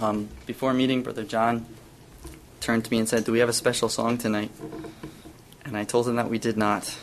Before meeting, Brother John turned to me and said, "Do we have a special song tonight?" And I told him that we did not.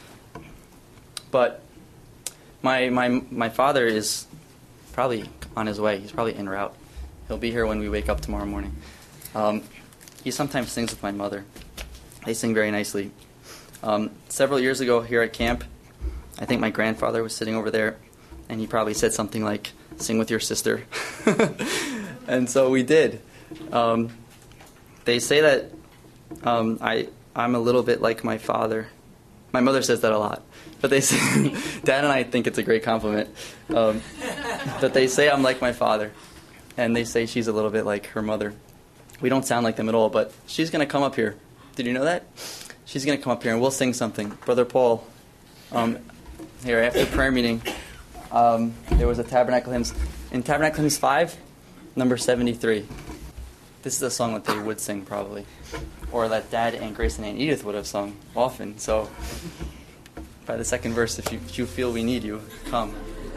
But my father is probably on his way. He's probably en route. He'll be here when we wake up tomorrow morning. He sometimes sings with my mother. They sing very nicely. Several years ago here at camp, I think my grandfather was sitting over there, and he probably said something like, "Sing with your sister." And so we did. They say that I'm a little bit like my father. My mother says that a lot. But they say, Dad and I think it's a great compliment. But they say I'm like my father. And they say she's a little bit like her mother. We don't sound like them at all, but she's going to come up here. Did you know that? She's going to come up here and we'll sing something. Brother Paul, here after prayer meeting, there was a Tabernacle Hymns. In Tabernacle Hymns 5, number 73. This is a song that they would sing probably. Or that Dad, Aunt Grace, and Aunt Edith would have sung often. So by the second verse, if you feel we need you, come.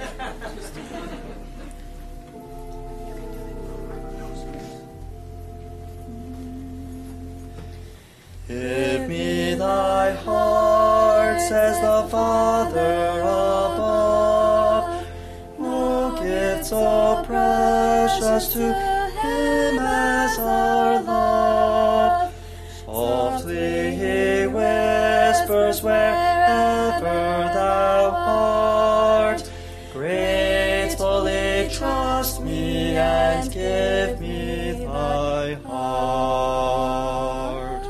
Give me thy heart, says the Father above. No gift so precious to him as our love. Softly he whispers wherever thou art. Gratefully trust me and give me thy heart.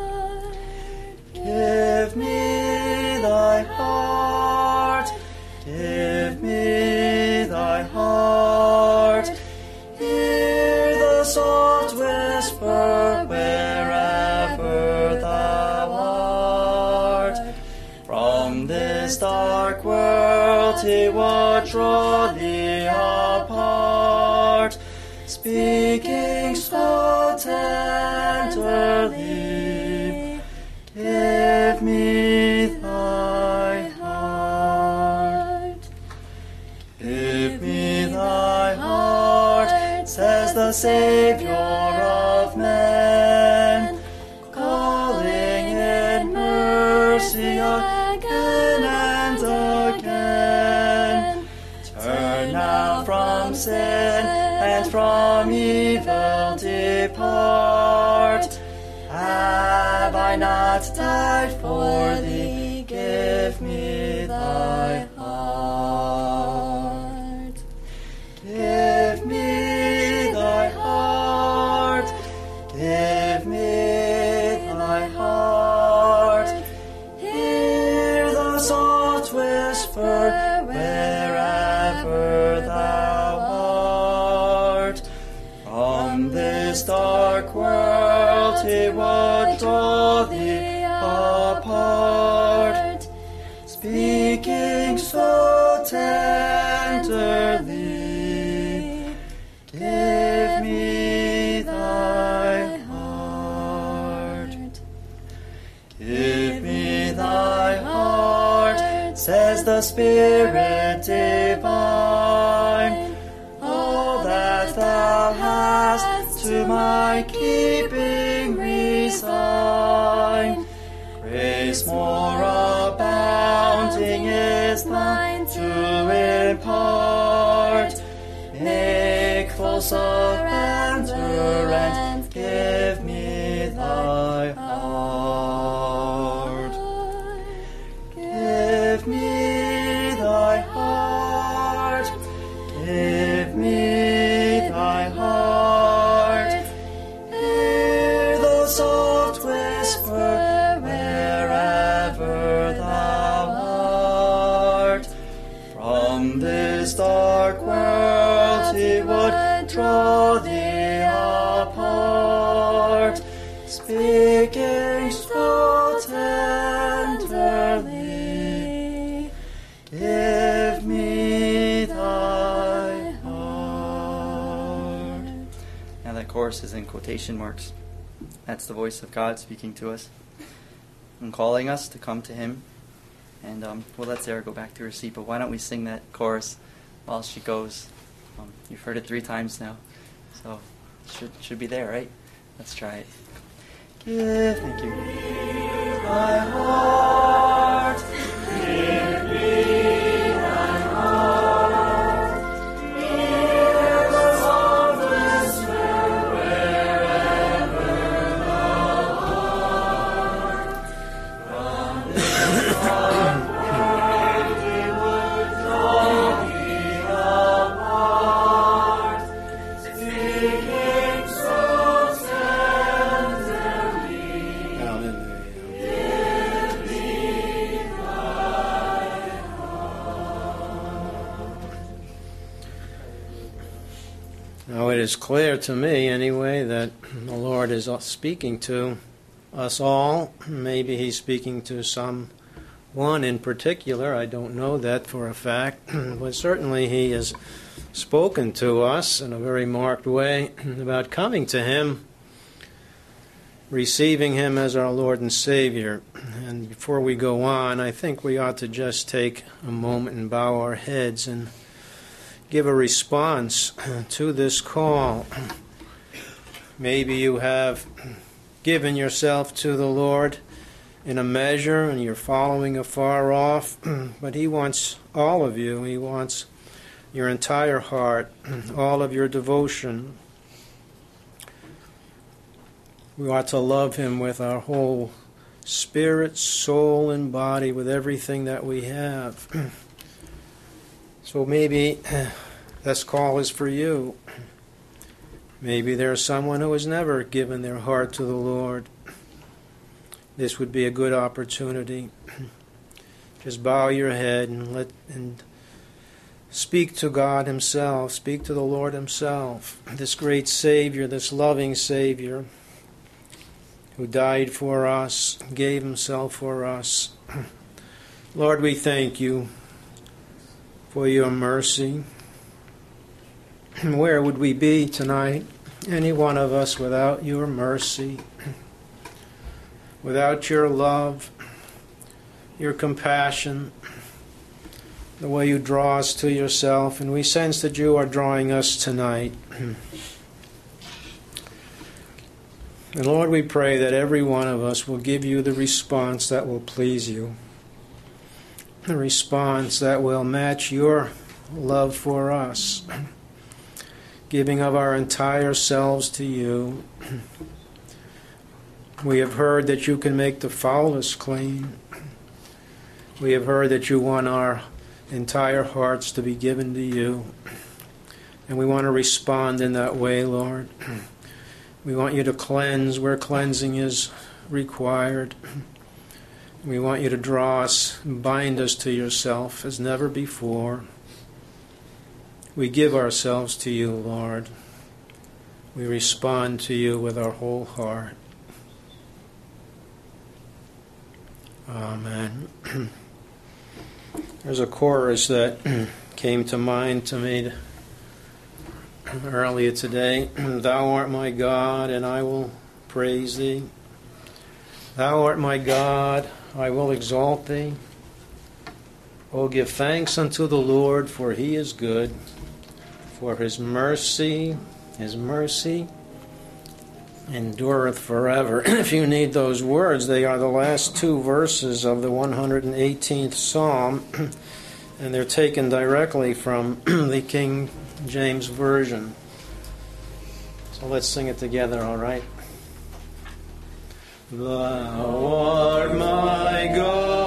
Give me thy heart. Give me thy heart. Hear the soft whisper wherever thou art. From this dark world he would draw thee apart, speaking so tenderly. Give me thy heart. Give me thy heart, says the Savior of men, calling in mercy again and again. Turn now from sin and from evil depart. Have I not died for thee? Give me thy heart. Give me thy heart. Give me thy heart. Hear the soft whisper wherever thou art. From this dark world he would draw thee apart, speaking so tenderly. Give me thy heart. Give me thy heart, says the Spirit divine. All that thou hast to my keeping resign. Grace more abounding is thine to impart. Make full surrender and give me thy heart. Give me thy heart. Give me thy heart. Hear the soft whisper wherever thou art. From this dark world he would draw thee apart, speaking so tenderly. Give me thy heart. Now that chorus is in quotation marks. That's the voice of God speaking to us and calling us to come to him. And we'll let Sarah go back to her seat, but why don't we sing that chorus while she goes? You've heard it 3 times now, so Should be there, right? Let's try it. Give, thank you. My heart, give me thy heart. Hear the harvest wherever thou art. From this heart we would draw thee apart, speaking so tenderly. Give me thy Now it is clear to me, anyway, that the Lord is speaking to us all. Maybe He's speaking to someone in particular. I don't know that for a fact. But certainly He has spoken to us in a very marked way about coming to Him, receiving Him as our Lord and Savior. And before we go on, I think we ought to just take a moment and bow our heads and give a response to this call. Maybe you have given yourself to the Lord in a measure and you're following afar off, but He wants all of you. He wants your entire heart, all of your devotion. We ought to love Him with our whole spirit, soul, and body, with everything that we have. So maybe this call is for you. Maybe there's someone who has never given their heart to the Lord. This would be a good opportunity. Just bow your head and speak to God Himself. Speak to the Lord Himself, this great Savior, this loving Savior, who died for us, gave Himself for us. Lord, we thank You for Your mercy. Where would we be tonight, any one of us, without Your mercy, without Your love, Your compassion, the way You draw us to Yourself? And we sense that You are drawing us tonight. And Lord, we pray that every one of us will give You the response that will please You, the response that will match Your love for us, giving of our entire selves to You. We have heard that You can make the foulest clean. We have heard that You want our entire hearts to be given to You. And we want to respond in that way, Lord. We want You to cleanse where cleansing is required. We want You to draw us, bind us to Yourself as never before. We give ourselves to You, Lord. We respond to You with our whole heart. Amen. There's a chorus that came to mind to me earlier today. Thou art my God, and I will praise Thee. Thou art my God, I will exalt Thee. Oh, give thanks unto the Lord, for He is good. For His mercy endureth forever. If you need those words, they are the last two verses of the 118th Psalm, and they're taken directly from the King James Version. So let's sing it together, all right? Thou art my God.